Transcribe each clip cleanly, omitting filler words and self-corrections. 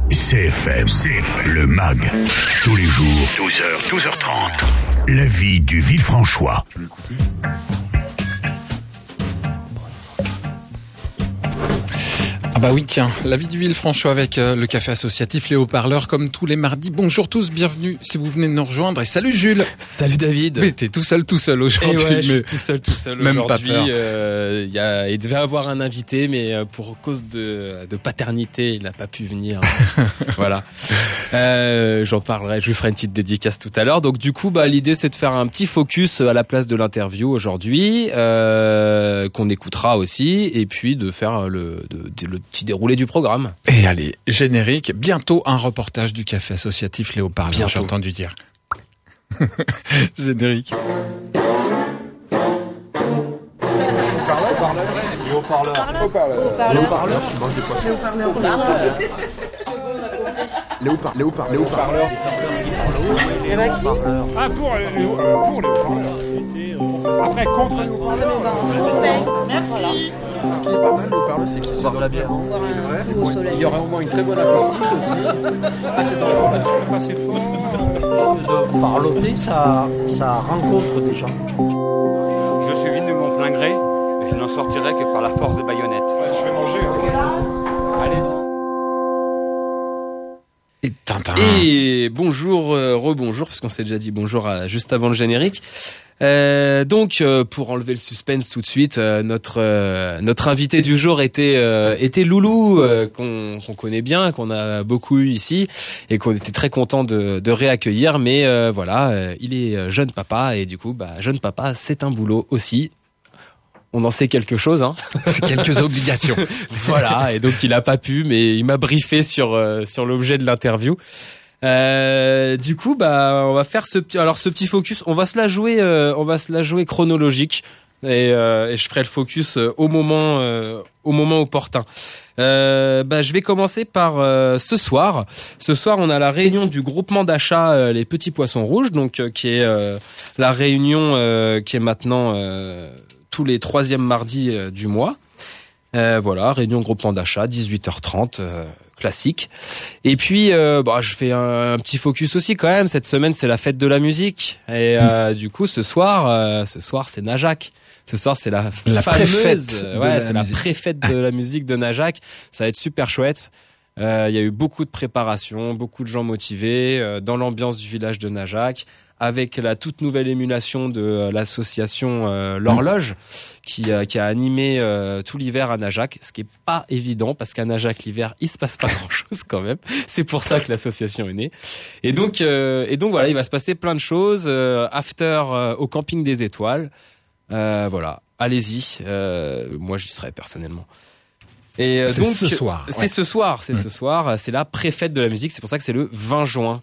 CFM, le MAG, tous les jours, 12h, 12h30. La vie du Villefranchois. Ah bah oui, tiens, la vie du Villefranchois avec le café associatif Les Haut-Parleurs comme tous les mardis. Bonjour tous, bienvenue si vous venez de nous rejoindre et salut Jules. Salut David. Mais t'es tout seul aujourd'hui. Et ouais, je suis tout seul même aujourd'hui. Pas peur. Il devait avoir un invité, mais pour cause de paternité, il n'a pas pu venir. Voilà. J'en parlerai, je lui ferai une petite dédicace tout à l'heure. Donc du coup, l'idée c'est de faire un petit focus à la place de l'interview aujourd'hui, qu'on écoutera aussi, et puis de faire le petit déroulé du programme. Et allez, générique, bientôt un reportage du café associatif Les Haut-Parleurs, j'ai entendu dire. Générique. Les haut-parleurs, tu manges des poissons. Les haut-parleurs. Ah, pour les haut-parleurs. Après, contre les haut-parleurs. Merci. Ce qui est pas mal, le haut-parleur, c'est qu'il se boit de la bière. Il y aura au moins une très bonne acoustique aussi. Ah, c'est dans la formation, pas assez fort. De parloter, ça rencontre des gens. Je suis venu de mon plein gré, et je n'en sortirai que par la force des baïonnettes. Ouais, je vais manger. Allez. Et Tintin. Et bonjour, rebonjour, parce qu'on s'est déjà dit bonjour juste avant le générique. Donc, pour enlever le suspense tout de suite, notre invité du jour était Loulou, qu'on connaît bien, qu'on a beaucoup eu ici, et qu'on était très content de réaccueillir. Mais voilà, il est jeune papa, et du coup, jeune papa, c'est un boulot aussi. On en sait quelque chose, hein. C'est quelques obligations. Voilà, et donc il a pas pu, mais il m'a briefé sur l'objet de l'interview. Du coup, on va faire ce petit focus. On va se la jouer chronologique, et je ferai le focus au moment opportun. Je vais commencer par ce soir. Ce soir, on a la réunion du groupement d'achat Les Petits Poissons Rouges, donc qui est la réunion qui est maintenant tous les 3e mardis du mois. Voilà, réunion groupement d'achat, 18h30, classique. Et puis, je fais un petit focus aussi quand même. Cette semaine, c'est la fête de la musique. Et du coup, ce soir, c'est Najac. Ce soir, c'est la fameuse, préfète la préfète de la musique de Najac. Ça va être super chouette. Il y a eu beaucoup de préparation, beaucoup de gens motivés dans l'ambiance du village de Najac, avec la toute nouvelle émulation de l'association L'Horloge, qui a animé tout l'hiver à Najac, ce qui est pas évident, parce qu'à Najac, l'hiver, il se passe pas grand-chose quand même. C'est pour ça que l'association est née. Et donc voilà, il va se passer plein de choses. After au camping des étoiles. Voilà, allez-y. Moi, j'y serai personnellement. Et c'est donc, ce soir. C'est ce soir. C'est la préfète de la musique. C'est pour ça que c'est le 20 juin.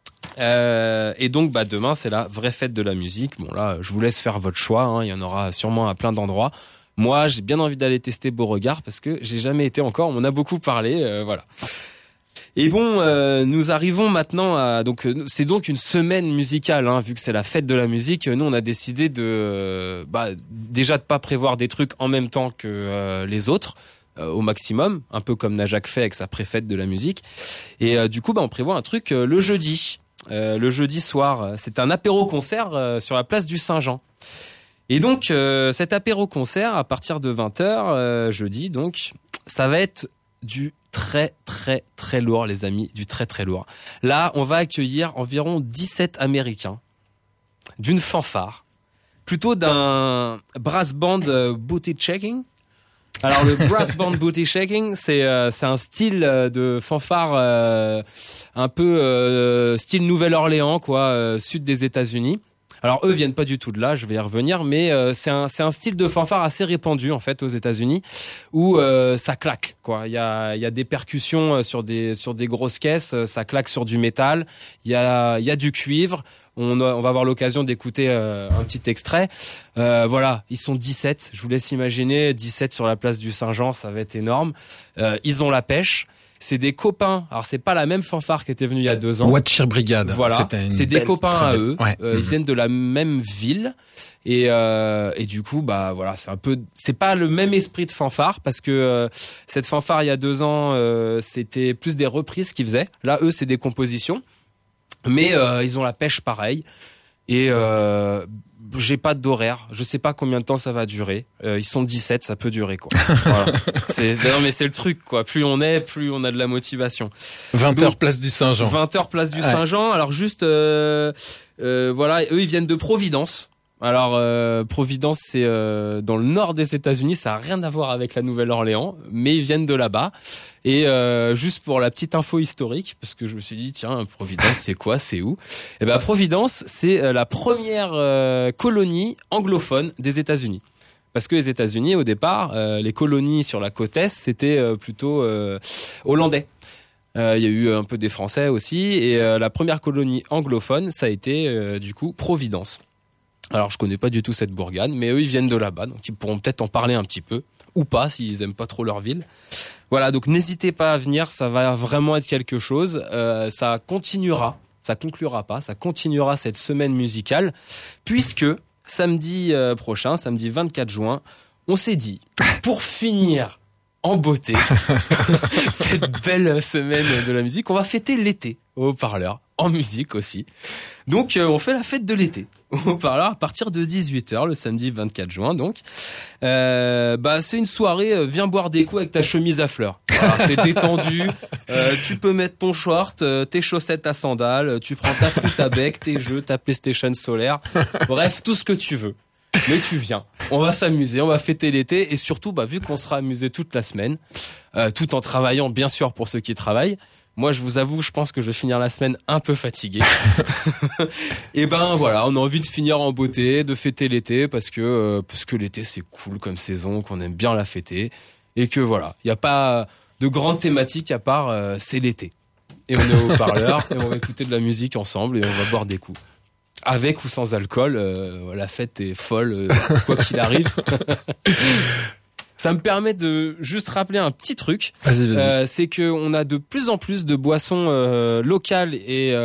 Et donc demain c'est la vraie fête de la musique. Bon là je vous laisse faire votre choix, hein. Il y en aura sûrement à plein d'endroits. Moi j'ai bien envie d'aller tester Beauregard parce que j'ai jamais été encore, on en a beaucoup parlé, voilà. Et bon, nous arrivons maintenant à c'est donc une semaine musicale, hein, vu que c'est la fête de la musique. Nous on a décidé de déjà de pas prévoir des trucs en même temps que les autres. Au maximum, un peu comme Najac fait avec sa préfète de la musique. Et du coup, on prévoit un truc le jeudi. Le jeudi soir, c'est un apéro-concert sur la place du Saint-Jean. Et donc, cet apéro-concert, à partir de 20h, jeudi, donc, ça va être du très, très, très lourd, les amis, du très, très lourd. Là, on va accueillir environ 17 Américains d'une fanfare, plutôt d'un brass band booty checking. Alors le brass band booty shaking, c'est un style de fanfare un peu style Nouvelle-Orléans, quoi, sud des États-Unis. Alors eux viennent pas du tout de là, je vais y revenir, mais c'est un style de fanfare assez répandu en fait aux États-Unis où ça claque, quoi. Il y a des percussions sur des grosses caisses, ça claque sur du métal, il y a du cuivre. On va avoir l'occasion d'écouter un petit extrait. Voilà, ils sont 17. Je vous laisse imaginer 17 sur la place du Saint-Jean, ça va être énorme. Ils ont la pêche. C'est des copains. Alors c'est pas la même fanfare qui était venue il y a 2 ans. Watcher Brigade. Voilà. C'est des copains à eux. Ouais. Ils viennent de la même ville. Et du coup, bah voilà, c'est pas le même esprit de fanfare parce que cette fanfare il y a 2 ans, c'était plus des reprises qu'ils faisaient. Là, eux, c'est des compositions, mais ils ont la pêche pareil. Et j'ai pas d'horaire, je sais pas combien de temps ça va durer. Ils sont 17, ça peut durer quoi. Voilà. Non mais c'est le truc quoi. Plus on a de la motivation. 20h place du Saint-Jean. 20h place du Saint-Jean. Alors juste voilà, eux ils viennent de Providence. Alors Providence c'est dans le nord des États-Unis, ça a rien à voir avec la Nouvelle-Orléans, mais ils viennent de là-bas. Et juste pour la petite info historique, parce que je me suis dit tiens, Providence c'est quoi, c'est où ? Eh ben Providence c'est la première colonie anglophone des États-Unis. Parce que les États-Unis au départ, les colonies sur la côte est c'était plutôt hollandais. Il y a eu un peu des Français aussi, et la première colonie anglophone ça a été du coup Providence. Alors je connais pas du tout cette bourgade, mais eux ils viennent de là-bas, donc ils pourront peut-être en parler un petit peu, ou pas s'ils aiment pas trop leur ville. Voilà, donc n'hésitez pas à venir, ça va vraiment être quelque chose. Ça continuera cette semaine musicale, puisque samedi prochain, samedi 24 juin, on s'est dit, pour finir en beauté cette belle semaine de la musique, on va fêter l'été au Haut-Parleur, en musique aussi. Donc on fait la fête de l'été au Haut-Parleur à partir de 18h le samedi 24 juin donc. C'est une soirée, viens boire des coups avec ta chemise à fleurs. Voilà, c'est détendu, tu peux mettre ton short, tes chaussettes à sandales, tu prends ta flûte à bec, tes jeux, ta PlayStation solaire, bref, tout ce que tu veux. Mais tu viens, on va s'amuser, on va fêter l'été et surtout vu qu'on sera amusé toute la semaine, tout en travaillant bien sûr pour ceux qui travaillent. Moi, je vous avoue, je pense que je vais finir la semaine un peu fatigué. Et voilà, on a envie de finir en beauté, de fêter l'été parce que l'été c'est cool comme saison, qu'on aime bien la fêter et que voilà, il y a pas de grande thématique à part c'est l'été. Et on est au Haut-Parleur et on va écouter de la musique ensemble et on va boire des coups. Avec ou sans alcool, la fête est folle quoi qu'il arrive. Ça me permet de juste rappeler un petit truc. Vas-y. C'est que on a de plus en plus de boissons locales et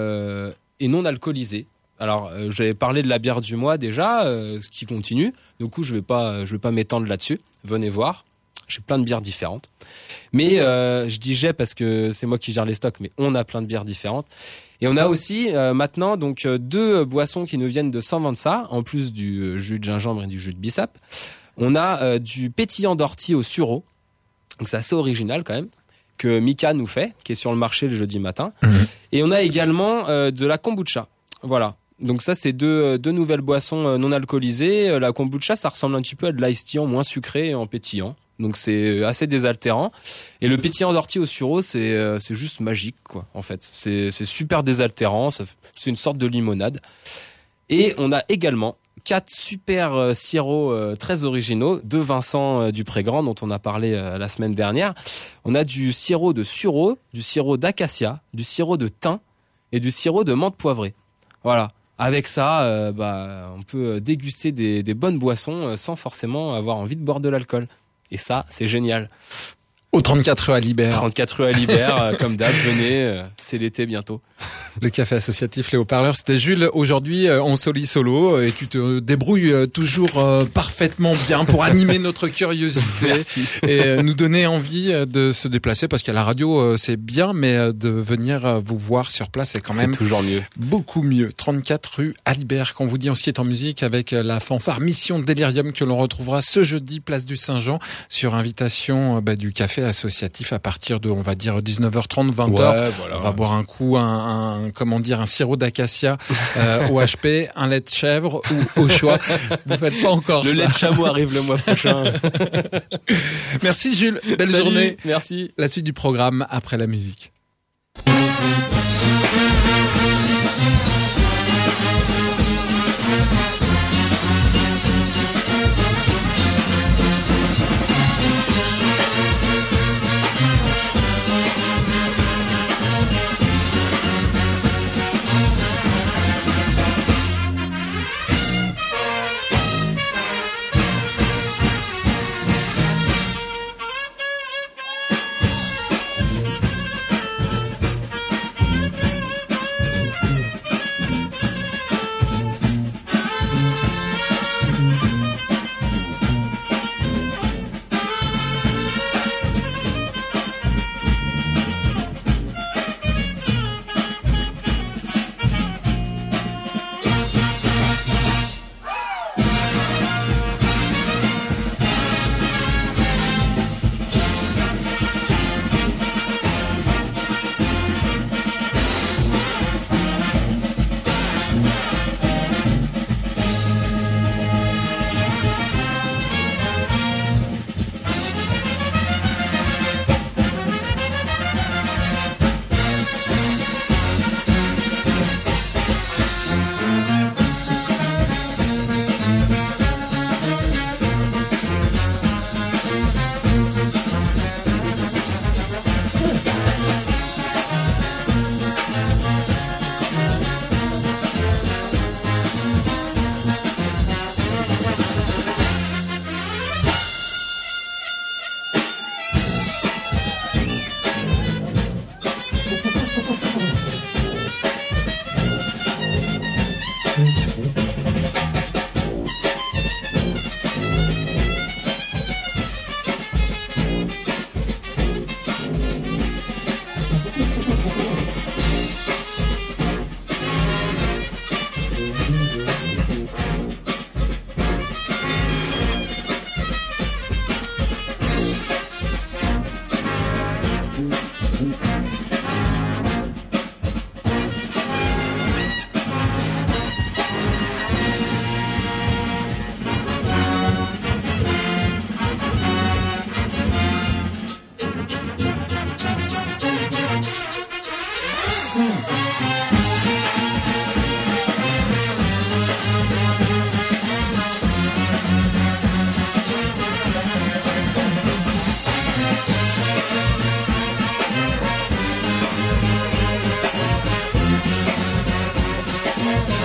non alcoolisées. Alors, j'avais parlé de la bière du mois déjà, ce qui continue. Du coup, je vais pas m'étendre là-dessus. Venez voir. J'ai plein de bières différentes. Mais je dis j'ai parce que c'est moi qui gère les stocks, mais on a plein de bières différentes. Et on a aussi maintenant donc 2 boissons qui nous viennent de San-Vansa, en plus du jus de gingembre et du jus de bissap. On a du pétillant d'ortie au sureau, donc c'est assez original quand même, que Mika nous fait, qui est sur le marché le jeudi matin. Et on a également de la kombucha. Voilà. Donc ça c'est deux nouvelles boissons non alcoolisées. La kombucha ça ressemble un petit peu à de l'ice tea en moins sucré et en pétillant. Donc c'est assez désaltérant. Et le pétillant d'ortie au sureau c'est juste magique quoi en fait. C'est super désaltérant, c'est une sorte de limonade. Et on a également 4 super sirops très originaux de Vincent Dupré-Grand dont on a parlé la semaine dernière. On a du sirop de sureau, du sirop d'acacia, du sirop de thym et du sirop de menthe poivrée. Voilà. Avec ça, on peut déguster des bonnes boissons sans forcément avoir envie de boire de l'alcool. Et ça, c'est génial. Au 34 rue Alibert. 34 rue Alibert, comme d'hab, venez, c'est l'été bientôt. Le café associatif Les Haut-Parleurs, c'était Jules. Aujourd'hui, on soli solo et tu te débrouilles toujours parfaitement bien pour animer notre curiosité. Merci. Et nous donner envie de se déplacer parce qu'à la radio, c'est bien, mais de venir vous voir sur place, c'est quand même toujours mieux. Beaucoup mieux. 34 rue Alibert, quand vous dit on se quitte en musique avec la fanfare Mission Delirium que l'on retrouvera ce jeudi, place du Saint-Jean, sur invitation du café associatif à partir de, on va dire, 19h30, 20h. Ouais, voilà. On va boire un coup, un sirop d'acacia au HP, un lait de chèvre ou au choix. Vous faites pas encore le ça. Le lait de chameau arrive le mois prochain. Merci Jules, belle Salut, journée. Merci. La suite du programme après la musique. Villefranche.